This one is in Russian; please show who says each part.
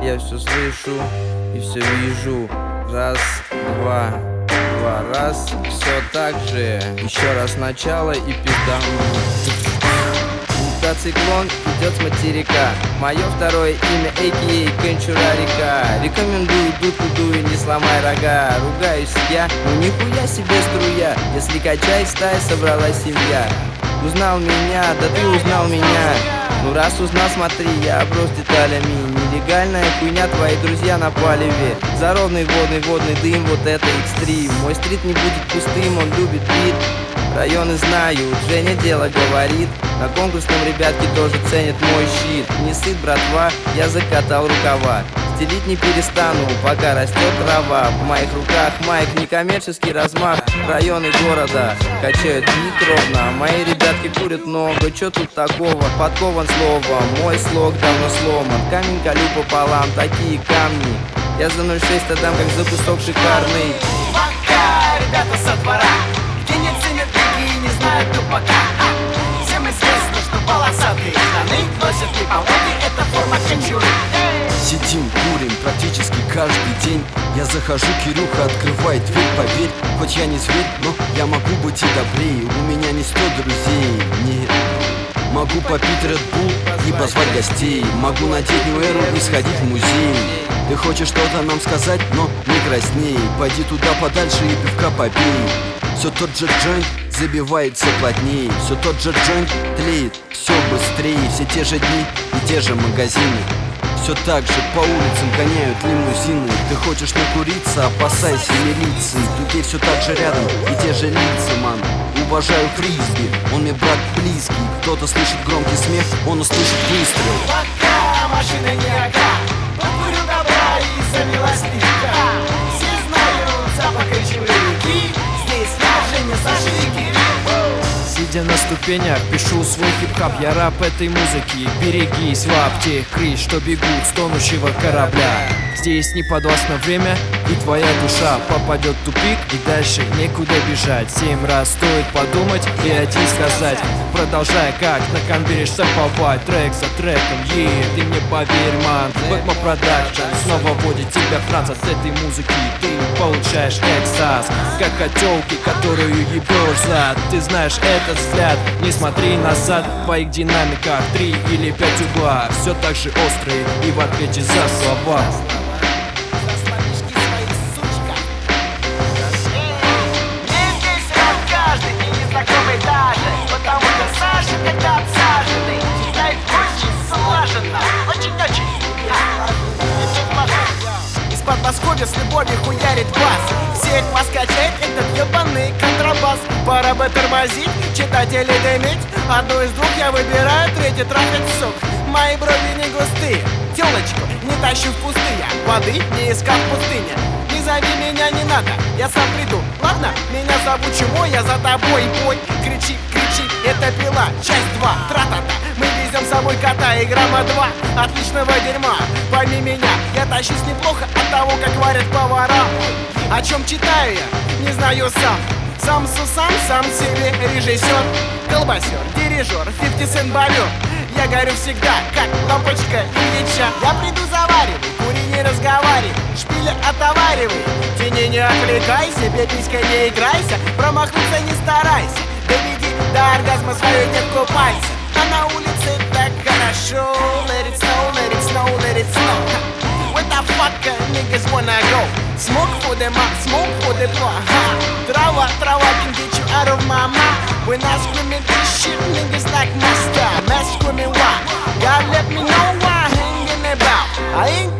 Speaker 1: Я все слышу и все вижу. Раз, два, раз. Все так же. Еще раз начало и пизда. Циклон идет с материка. Мое второе имя а.к.а. Кончура-река. Рекомендую дудку дуй, не сломай рога. Ругаюсь я, ну нихуя себе струя. Если качай, стая собралась семья. Узнал меня, да ты узнал меня. Ну раз узнал, смотри, я оброс деталями. Нелегальная хуйня, твои друзья на палеве. За ровный водный дым, вот это экстрим. Мой стрит не будет пустым, он любит бит. Районы знают, Женя дело говорит. На конкурсном ребятки тоже ценят мой щит. Не сыт, братва, я закатал рукава. Стелить не перестану, пока растет трава. В моих руках майк, некоммерческий размах. Районы города качают бит ровно. Мои ребятки курят много, чё тут такого? Подкован словом, мой слог давно сломан. Камень колю пополам, такие камни. Я за 0,6 отдам, как за кусок шикарный.
Speaker 2: Пока, ребята со двора, где не ценят и не знают тупака. Всем известно, что полосатые штаны носят не помоги, это форма кончуры.
Speaker 3: Сидим, курим практически каждый день. Я захожу, Кирюха открывает дверь, поверь. Хоть я не зверь, но я могу быть и добрее. У меня не 100 друзей, нет. Могу попить Red Bull и позвать гостей. Могу надеть New Era и сходить в музей. Ты хочешь что-то нам сказать, но не красней. Пойди туда подальше и пивка попей. Все тот же джойнт забивается плотнее. Все тот же джойнт тлеет все быстрее. Все те же дни и те же магазины. Все так же по улицам гоняют лимузины. Ты хочешь накуриться, опасайся милиции. Людей все так же рядом и те же лица, ман. Уважаю фризби, он мне брат близкий. Кто-то слышит громкий смех, он услышит выстрел.
Speaker 2: Пока машина не ага, покурю добра и завелась легка. Все знают запах речевой реки. Здесь я, Женя, Саша и Кирилл.
Speaker 4: Сидя на ступенях, пишу свой хип-хап. Я раб этой музыки. Берегись, лап тех крыс, что бегут с тонущего корабля. Здесь не подвластно время, и твоя душа попадет в тупик, и дальше некуда бежать. 7 раз стоит подумать и один сказать. Продолжай как на конвейере шаповать. Трек за треком, ты мне поверь, ман. Бэкмо Продакшн снова вводит тебя в транс. От этой музыки ты получаешь экстаз, как от тёлки, которую ебёшь зад. Ты знаешь этот взгляд, не смотри назад. В твоих динамиках 3 или 5 угла все так же острые и в ответе за слова.
Speaker 2: Потому что Саша, когда обсаженный, считает очень слаженно. Очень-очень. Из-под Подмосковья с любовью хуярит бас. Всех вас качает этот ебаный контрабас. Пора бы тормозить, читателей дымить. Одну из двух я выбираю, третий трафик, сук. Мои брови не густые, тёлочку не тащу в пустые. Воды не искал в пустыне. Не зови меня, не надо, я сам приду. Ладно, меня зовут Чумой, я за тобой, бой. Кричи, кричи, это пила, часть 2, тра-та-та. Мы везем с собой кота и грамма 2 отличного дерьма. Пойми меня, я тащусь неплохо от того, как варят повара. О чем читаю я, не знаю сам. Сам Сусан, сам себе режиссер, колбасер, дирижер, 50 Cent бобер. Я горю всегда, как лампочка Ильича. Я приду заваривай, кури не разговаривай, шпили отоваривай. Тени не отвлекайся, пеписька не играйся, промахнуться не старайся. Доведи до оргазма свою детку пальца. А на улице так хорошо. Let it snow, let it snow, let it snow. Where the fuck niggas wanna go? Smoke for them up, smoke for the block. Трава, трава can get you out of my mind. When I screaming this shit, niggas like my style. Mass screaming why? God let me know why I'm hanging about. I ain't